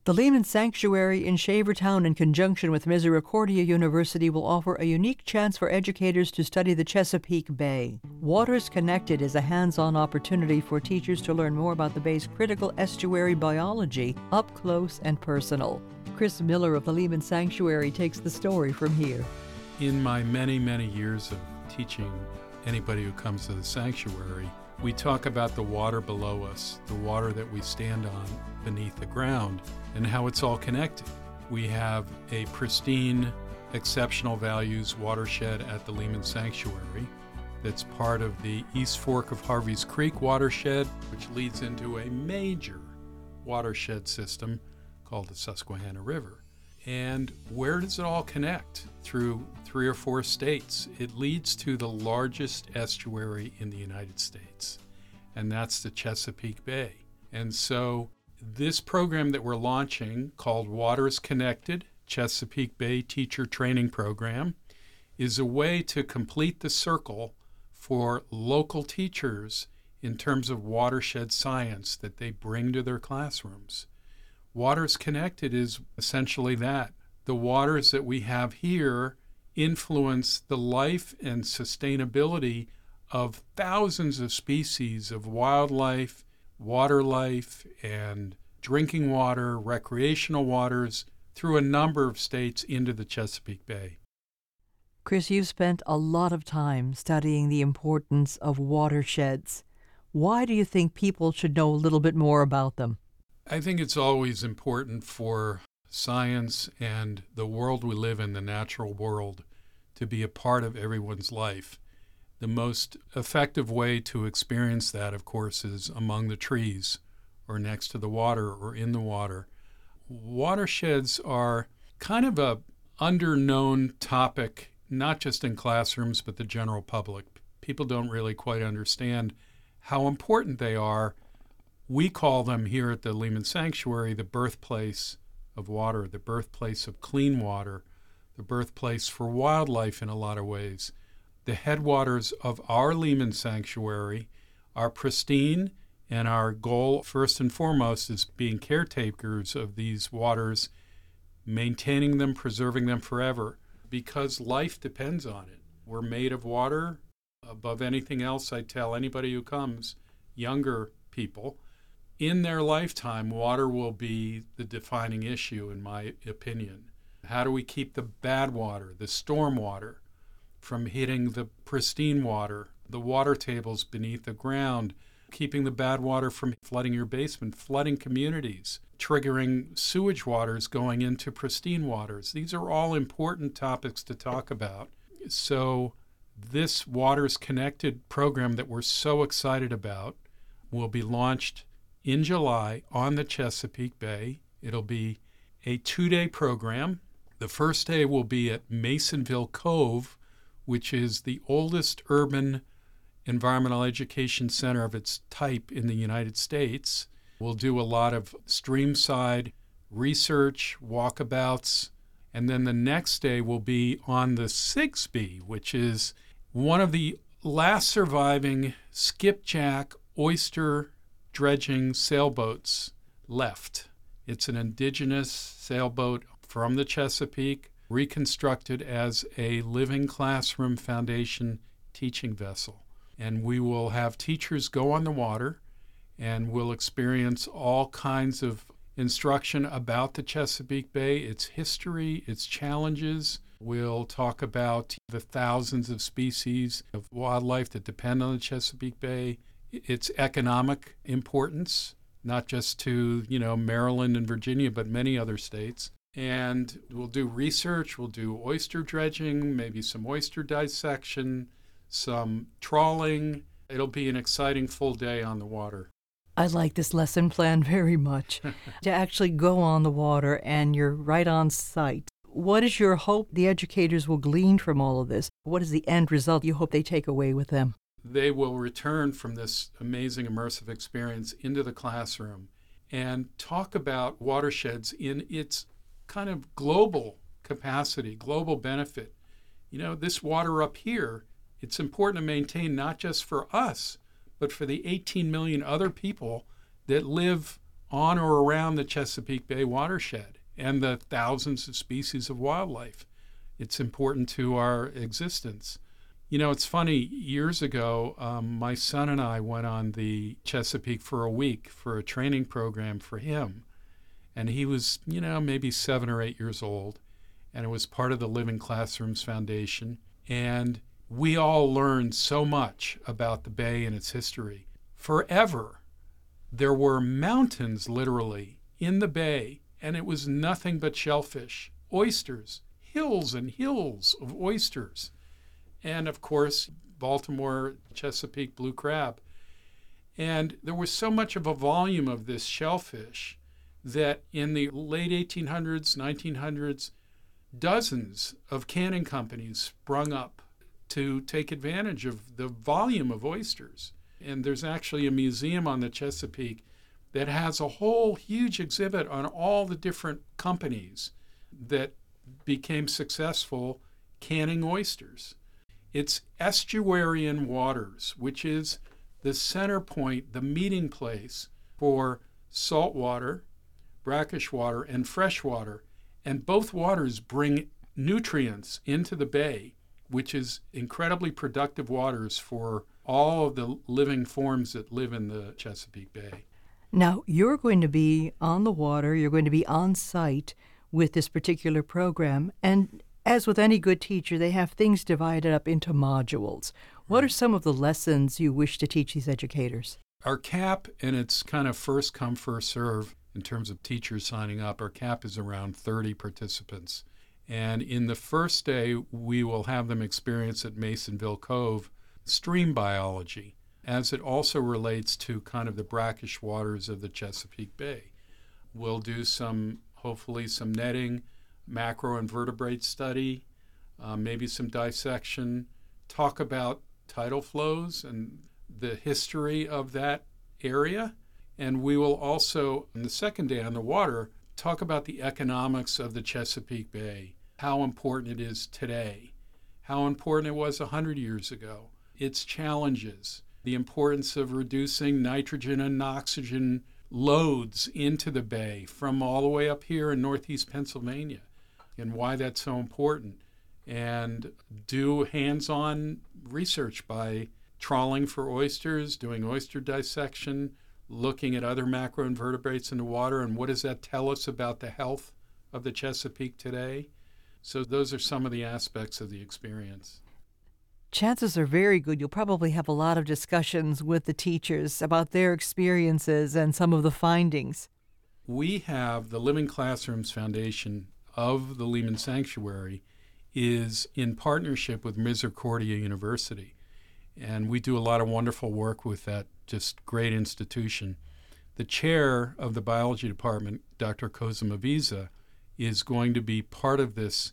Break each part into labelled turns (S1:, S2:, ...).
S1: The Lehman Sanctuary in Shavertown, in conjunction with Misericordia University, will offer a unique chance for educators to study the Chesapeake Bay. Waters Connected is a hands-on opportunity for teachers to learn more about the bay's critical estuary biology, up close and personal. Chris Miller of the Lehman Sanctuary takes the story from here.
S2: In my many, many years of teaching anybody who comes to the sanctuary, we talk about the water below us, the water that we stand on beneath the ground, and how it's all connected. We have a pristine, exceptional values watershed at the Lehman Sanctuary that's part of the East Fork of Harvey's Creek watershed, which leads into a major watershed system called the Susquehanna River. And where does it all connect? Through 3 or 4 states. It leads to the largest estuary in the United States, and that's the Chesapeake Bay. And so this program that we're launching, called Waters Connected, Chesapeake Bay Teacher Training Program, is a way to complete the circle for local teachers in terms of watershed science that they bring to their classrooms. Waters Connected is essentially that. The waters that we have here influence the life and sustainability of thousands of species of wildlife, water life, and drinking water, recreational waters through a number of states into the Chesapeake Bay.
S1: Chris, you've spent a lot of time studying the importance of watersheds. Why do you think people should know a little bit more about them?
S2: I think it's always important for science and the world we live in, the natural world, to be a part of everyone's life. The most effective way to experience that, of course, is among the trees or next to the water or in the water. Watersheds are kind of a underknown topic, not just in classrooms, but the general public. People don't really quite understand how important they are. We call them here at the Lehman Sanctuary the birthplace of water, the birthplace of clean water, the birthplace for wildlife in a lot of ways. The headwaters of our Lehman Sanctuary are pristine, and our goal, first and foremost, is being caretakers of these waters, maintaining them, preserving them forever, because life depends on it. We're made of water. Above anything else, I tell anybody who comes, younger people, in their lifetime, water will be the defining issue, in my opinion. How do we keep the bad water, the storm water, from hitting the pristine water, the water tables beneath the ground, keeping the bad water from flooding your basement, flooding communities, triggering sewage waters going into pristine waters? These are all important topics to talk about. So this Waters Connected program that we're so excited about will be launched in July on the Chesapeake Bay. It'll be a 2-day program. The first day will be at Masonville Cove, which is the oldest urban environmental education center of its type in the United States. We'll do a lot of streamside research, walkabouts, and then the next day will be on the Sigsbee, which is one of the last surviving skipjack oyster dredging sailboats left. It's an indigenous sailboat from the Chesapeake, reconstructed as a living classroom foundation teaching vessel. And we will have teachers go on the water, and we'll experience all kinds of instruction about the Chesapeake Bay, its history, its challenges. We'll talk about the thousands of species of wildlife that depend on the Chesapeake Bay, its economic importance, not just to, Maryland and Virginia, but many other states. And we'll do research, we'll do oyster dredging, maybe some oyster dissection, some trawling. It'll be an exciting full day on the water.
S1: I like this lesson plan very much. To actually go on the water and you're right on site. What is your hope the educators will glean from all of this? What is the end result you hope they take away with them?
S2: They will return from this amazing immersive experience into the classroom and talk about watersheds in its kind of global capacity, global benefit. This water up here, it's important to maintain not just for us, but for the 18 million other people that live on or around the Chesapeake Bay watershed and the thousands of species of wildlife. It's important to our existence. You know, it's funny, years ago, my son and I went on the Chesapeake for a week for a training program for him. And he was, maybe 7 or 8 years old. And it was part of the Living Classrooms Foundation. And we all learned so much about the bay and its history. Forever, there were mountains, literally, in the bay, and it was nothing but shellfish, oysters, hills and hills of oysters. And, of course, Baltimore Chesapeake blue crab. And there was so much of a volume of this shellfish that in the late 1800s, 1900s, dozens of canning companies sprung up to take advantage of the volume of oysters. And there's actually a museum on the Chesapeake that has a whole huge exhibit on all the different companies that became successful canning oysters. It's estuarine waters, which is the center point, the meeting place for saltwater, brackish water, and fresh water. And both waters bring nutrients into the bay, which is incredibly productive waters for all of the living forms that live in the Chesapeake Bay.
S1: Now, you're going to be on the water, you're going to be on site with this particular program, and as with any good teacher, they have things divided up into modules. What are some of the lessons you wish to teach these educators?
S2: Our cap, and it's kind of first come, first serve in terms of teachers signing up, our cap is around 30 participants. And in the first day, we will have them experience at Masonville Cove stream biology, as it also relates to kind of the brackish waters of the Chesapeake Bay. We'll do hopefully some netting, macroinvertebrate study, maybe some dissection, talk about tidal flows and the history of that area. And we will also, on the second day on the water, talk about the economics of the Chesapeake Bay, how important it is today, how important it was 100 years ago, its challenges, the importance of reducing nitrogen and oxygen loads into the bay from all the way up here in northeast Pennsylvania, and why that's so important, and do hands-on research by trawling for oysters, doing oyster dissection, looking at other macroinvertebrates in the water, and what does that tell us about the health of the Chesapeake today? So those are some of the aspects of the experience.
S1: Chances are very good you'll probably have a lot of discussions with the teachers about their experiences and some of the findings.
S2: We have the Living Classrooms Foundation of the Lehman Sanctuary is in partnership with Misericordia University. And we do a lot of wonderful work with that just great institution. The chair of the biology department, Dr. Kozuma-Viza, is going to be part of this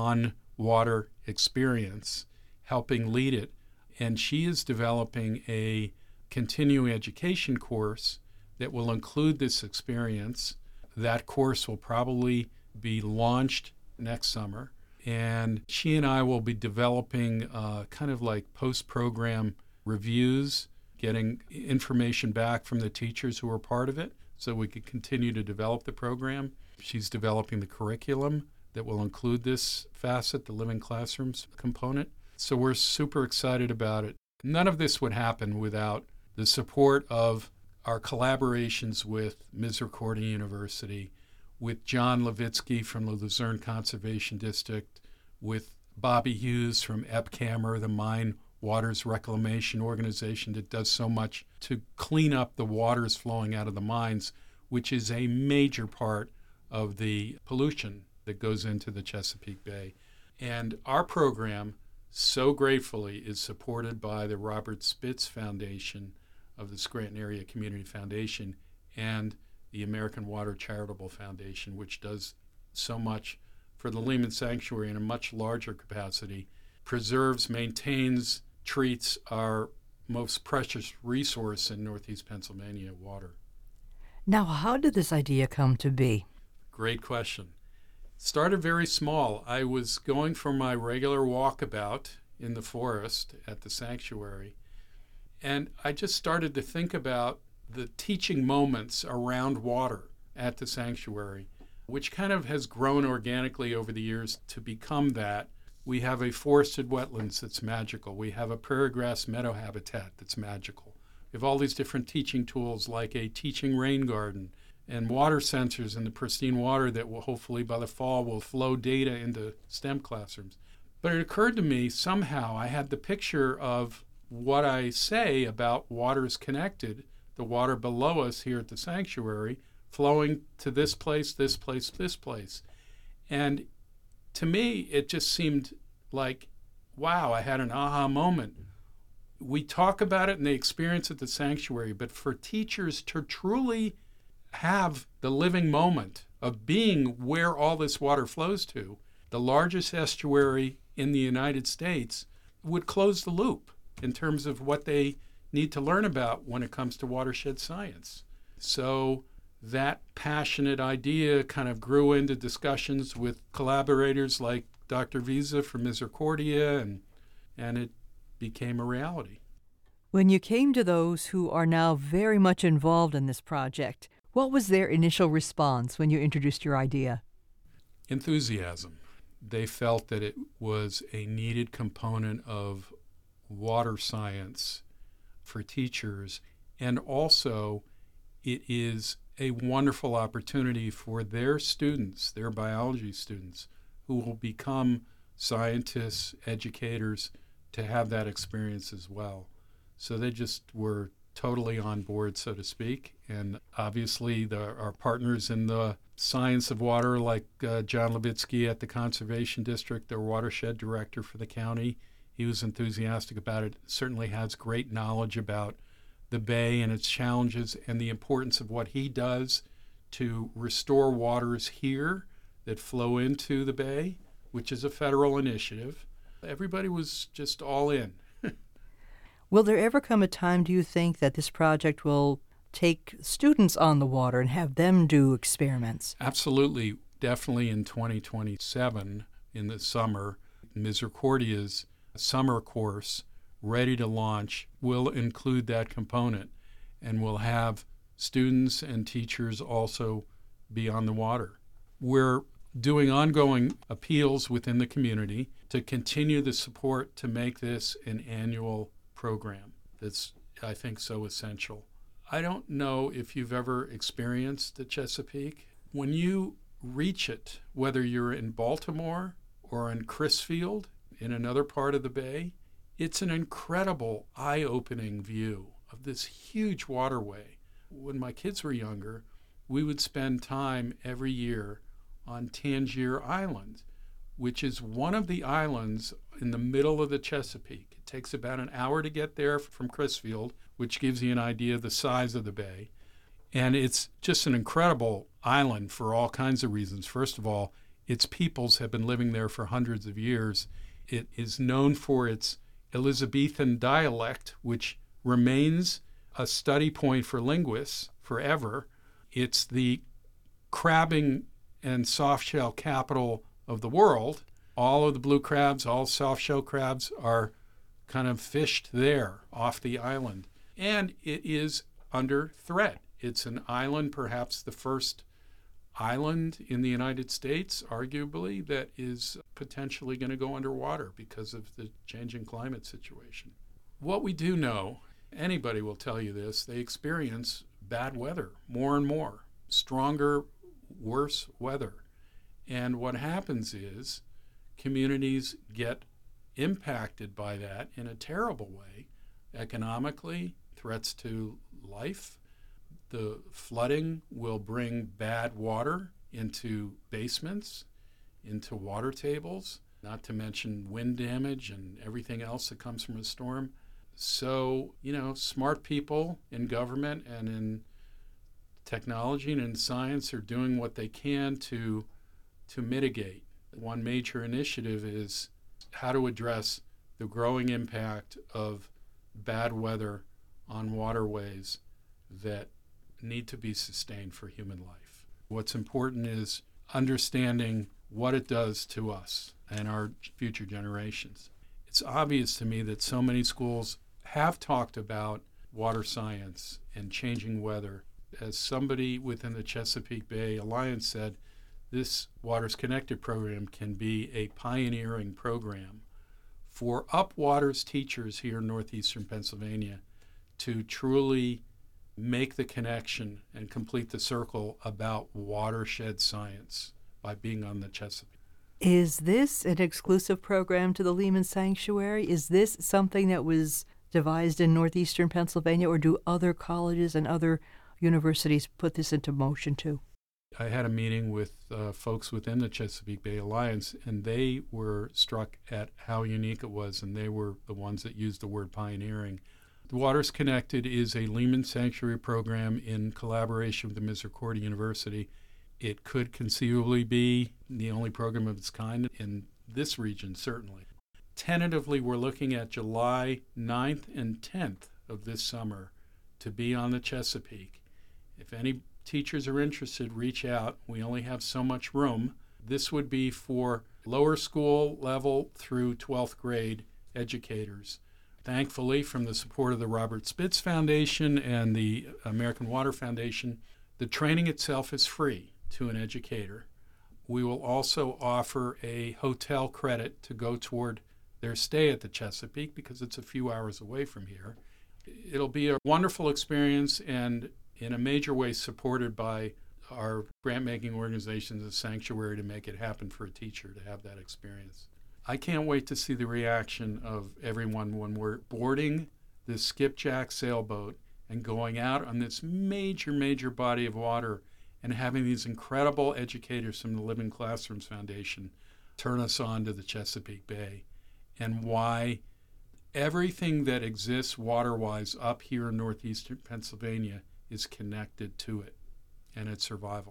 S2: on-water experience, helping lead it. And she is developing a continuing education course that will include this experience. That course will probably be launched next summer. And she and I will be developing kind of like post-program reviews, getting information back from the teachers who are part of it so we can continue to develop the program. She's developing the curriculum that will include this facet, the Living Classrooms component. So we're super excited about it. None of this would happen without the support of our collaborations with Misericordia University, with John Levitsky from the Luzerne Conservation District, with Bobby Hughes from EPCAMR, the Mine Waters Reclamation Organization that does so much to clean up the waters flowing out of the mines, which is a major part of the pollution that goes into the Chesapeake Bay. And our program, so gratefully, is supported by the Robert Spitz Foundation of the Scranton Area Community Foundation and the American Water Charitable Foundation, which does so much for the Lehman Sanctuary in a much larger capacity, preserves, maintains, treats our most precious resource in northeast Pennsylvania, water.
S1: Now, how did this idea come to be?
S2: Great question. Started very small. I was going for my regular walkabout in the forest at the sanctuary, and I just started to think about the teaching moments around water at the sanctuary, which kind of has grown organically over the years to become that. We have a forested wetlands that's magical. We have a prairie grass meadow habitat that's magical. We have all these different teaching tools like a teaching rain garden and water sensors in the pristine water that will hopefully by the fall will flow data into STEM classrooms. But it occurred to me somehow I had the picture of what I say about water is connected, the water below us here at the sanctuary, flowing to this place, this place, this place. And to me, it just seemed like, wow, I had an aha moment. We talk about it and they experience it at the sanctuary, but for teachers to truly have the living moment of being where all this water flows to, the largest estuary in the United States would close the loop in terms of what they need to learn about when it comes to watershed science. So that passionate idea kind of grew into discussions with collaborators like Dr. Visa from Misericordia, and it became a reality.
S1: When you came to those who are now very much involved in this project, what was their initial response when you introduced your idea?
S2: Enthusiasm. They felt that it was a needed component of water science for teachers, and also it is a wonderful opportunity for their students, their biology students, who will become scientists, educators, to have that experience as well. So they just were totally on board, so to speak. And obviously our partners in the science of water, like John Levitsky at the Conservation District, their watershed director for the county, he was enthusiastic about it, certainly has great knowledge about the bay and its challenges and the importance of what he does to restore waters here that flow into the bay, which is a federal initiative. Everybody was just all in.
S1: Will there ever come a time, do you think, that this project will take students on the water and have them do experiments?
S2: Absolutely. Definitely in 2027, in the summer, Misericordia's summer course, ready to launch, will include that component, and will have students and teachers also be on the water. We're doing ongoing appeals within the community to continue the support to make this an annual program that's, I think, so essential. I don't know if you've ever experienced the Chesapeake. When you reach it, whether you're in Baltimore or in Crisfield, in another part of the bay, it's an incredible, eye-opening view of this huge waterway. When my kids were younger, we would spend time every year on Tangier Island, which is one of the islands in the middle of the Chesapeake. It takes about an hour to get there from Crisfield, which gives you an idea of the size of the bay. And it's just an incredible island for all kinds of reasons. First of all, its peoples have been living there for hundreds of years. It is known for its Elizabethan dialect, which remains a study point for linguists forever. It's the crabbing and softshell capital of the world. All of the blue crabs, all softshell crabs are kind of fished there off the island. And it is under threat. It's an island, perhaps the first island in the United States, arguably, that is potentially going to go underwater because of the changing climate situation. What we do know, anybody will tell you this, they experience bad weather more and more, stronger, worse weather. And what happens is communities get impacted by that in a terrible way, economically, threats to life. The flooding will bring bad water into basements, into water tables, not to mention wind damage and everything else that comes from a storm. So, smart people in government and in technology and in science are doing what they can to mitigate. One major initiative is how to address the growing impact of bad weather on waterways that need to be sustained for human life. What's important is understanding what it does to us and our future generations. It's obvious to me that so many schools have talked about water science and changing weather. As somebody within the Chesapeake Bay Alliance said, this Waters Connected program can be a pioneering program for upwaters teachers here in northeastern Pennsylvania to truly make the connection and complete the circle about watershed science by being on the Chesapeake.
S1: Is this an exclusive program to the Lehman Sanctuary? Is this something that was devised in northeastern Pennsylvania, or do other colleges and other universities put this into motion too?
S2: I had a meeting with folks within the Chesapeake Bay Alliance, and they were struck at how unique it was, and they were the ones that used the word pioneering. The Waters Connected is a Lehman Sanctuary program in collaboration with the Misericordia University. It could conceivably be the only program of its kind in this region, certainly. Tentatively, we're looking at July 9th and 10th of this summer to be on the Chesapeake. If any teachers are interested, reach out. We only have so much room. This would be for lower school level through 12th grade educators. Thankfully, from the support of the Robert Spitz Foundation and the American Water Foundation, the training itself is free to an educator. We will also offer a hotel credit to go toward their stay at the Chesapeake because it's a few hours away from here. It'll be a wonderful experience and in a major way supported by our grant-making organizations, the Sanctuary, to make it happen for a teacher to have that experience. I can't wait to see the reaction of everyone when we're boarding this skipjack sailboat and going out on this major, major body of water and having these incredible educators from the Living Classrooms Foundation turn us on to the Chesapeake Bay and why everything that exists water-wise up here in northeastern Pennsylvania is connected to it and its survival.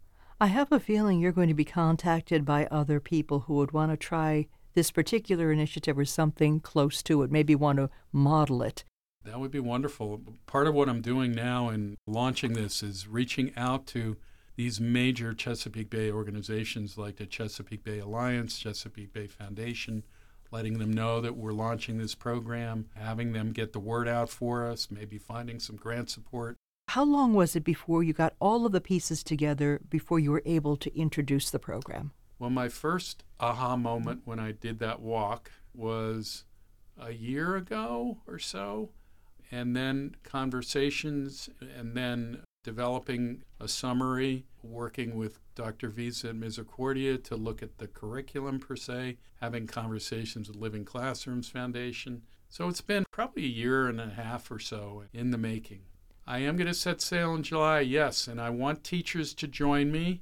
S1: I have a feeling you're going to be contacted by other people who would want to try this particular initiative or something close to it, maybe want to model it.
S2: That would be wonderful. Part of what I'm doing now in launching this is reaching out to these major Chesapeake Bay organizations like the Chesapeake Bay Alliance, Chesapeake Bay Foundation, letting them know that we're launching this program, having them get the word out for us, maybe finding some grant support.
S1: How long was it before you got all of the pieces together before you were able to introduce the program?
S2: Well, my first aha moment when I did that walk was a year ago or so, and then conversations, and then developing a summary, working with Dr. Visa at Misericordia to look at the curriculum per se, having conversations with Living Classrooms Foundation. So it's been probably a year and a half or so in the making. I am going to set sail in July, yes, and I want teachers to join me,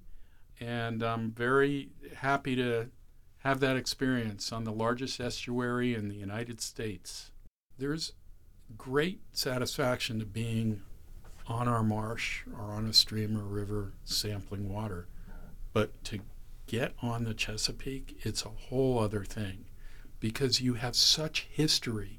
S2: and I'm very happy to have that experience on the largest estuary in the United States. There's great satisfaction to being on our marsh or on a stream or river sampling water, but to get on the Chesapeake, it's a whole other thing because you have such history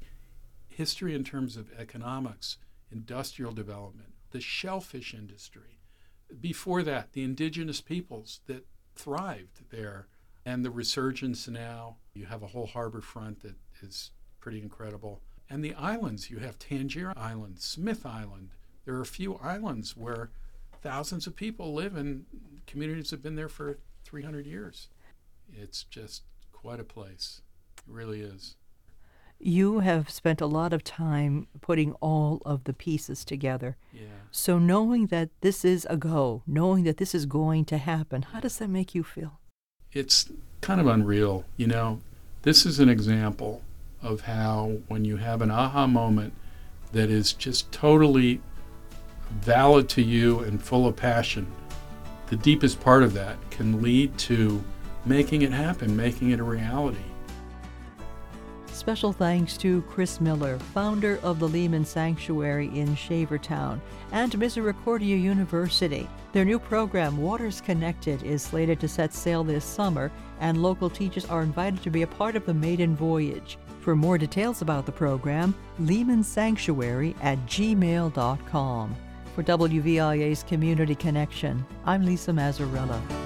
S2: in terms of economics, industrial development, the shellfish industry. Before that, the indigenous peoples that thrived there, and the resurgence now. You have a whole harbor front that is pretty incredible. And the islands, you have Tangier Island, Smith Island. There are a few islands where thousands of people live and communities have been there for 300 years. It's just quite a place. It really is.
S1: You have spent a lot of time putting all of the pieces together.
S2: Yeah.
S1: So knowing that this is a go, knowing that this is going to happen, how does that make you feel?
S2: It's kind of unreal. You know, this is an example of how when you have an aha moment that is just totally valid to you and full of passion, the deepest part of that can lead to making it happen, making it a reality.
S1: Special thanks to Chris Miller, founder of the Lehman Sanctuary in Shavertown, and Misericordia University. Their new program, Waters Connected, is slated to set sail this summer, and local teachers are invited to be a part of the maiden voyage. For more details about the program, lehmansanctuary@gmail.com. For WVIA's Community Connection, I'm Lisa Mazzarella.